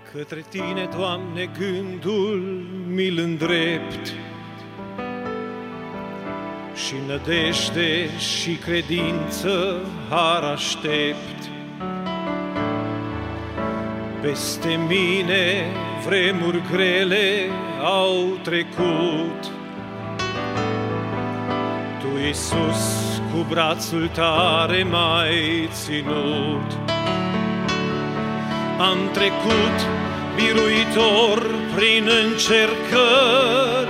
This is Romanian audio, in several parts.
Către Tine, Doamne, gândul mi-l îndrept și nădejde și credință har aștept. Peste mine vremuri grele au trecut, Tu, Iisus, cu brațul Tare m-ai ținut. Am trecut, biruitor, prin încercări,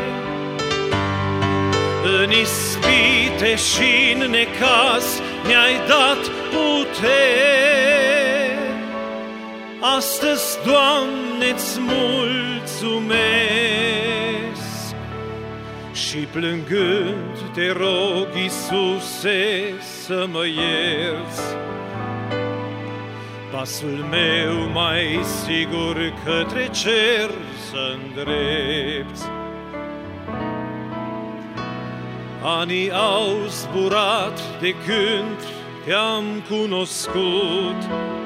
în ispite și în necaz mi-ai dat puteri. Astăzi, Doamne, îți mulțumesc și plângând te rog, Iisuse, să mă ierți. Pasul meu mai sigur către cer să-ndrepți. Anii au zburat de când te-am cunoscut.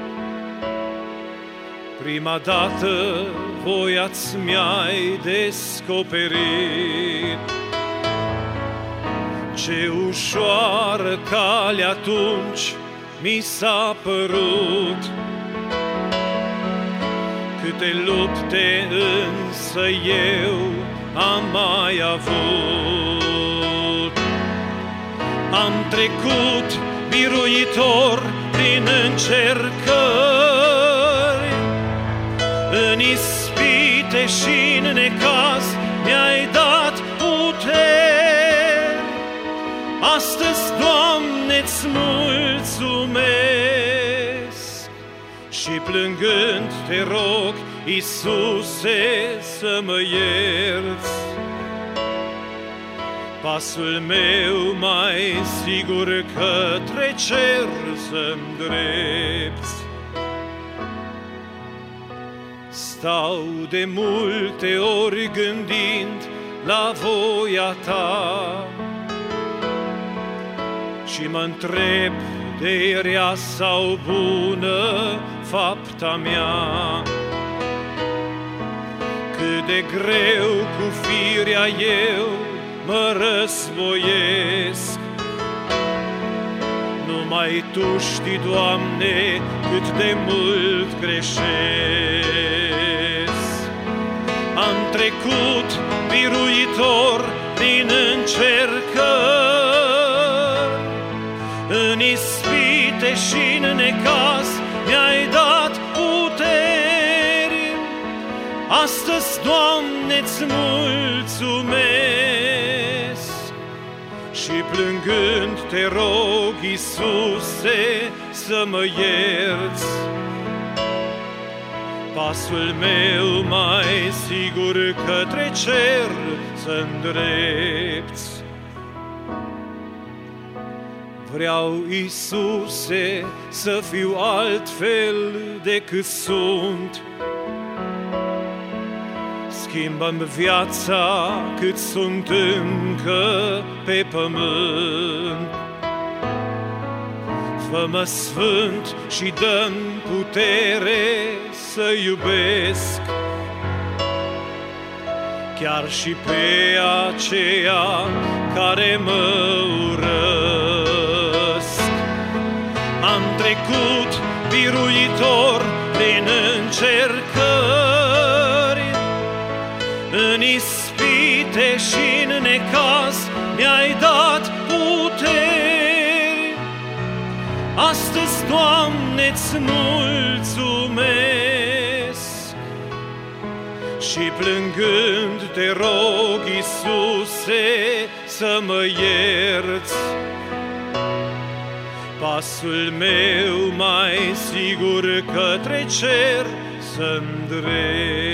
Prima dată voia-ți mi-ai descoperit. Ce ușoară cale atunci mi s-a părut, câte lupte însă eu am mai avut. Am trecut, biruitor, prin încercări, în ispite și în necaz mi-ai dat puteri. Astăzi, Doamne, îți mulțumesc și plângând te rog, Iisuse, să mă ierți. Pasul meu mai sigur către cer să-ndrepți. Stau de multe ori gândind la voia Ta și mă întreb de rea sau bună fapta mea. Cât de greu cu firea eu mă războiesc. Numai Tu știi, Doamne, cât de mult greșesc. Am trecut, biruitor, prin încercări, în ispite și în necaz mi-ai dat puteri. Astăzi, Doamne, îți mulțumesc și plângând te rog, Iisuse, să mă ierți. Pasul meu mai sigur către cer să-ndrepți. Vreau, Iisuse, să fiu altfel decât sunt. Schimbă-mi viața cât sunt încă pe pământ. Fă-mă sfânt și dă-mi putere să iubesc, chiar și pe aceia care mă urăsc. Am trecut, biruitor, prin încercări, în ispite și în necaz mi-ai dat puteri. Astăzi, Doamne, îți mulțumesc și plângând te rog, Iisuse, să mă ierți. Pasul meu mai sigur către cer să-ndrepți.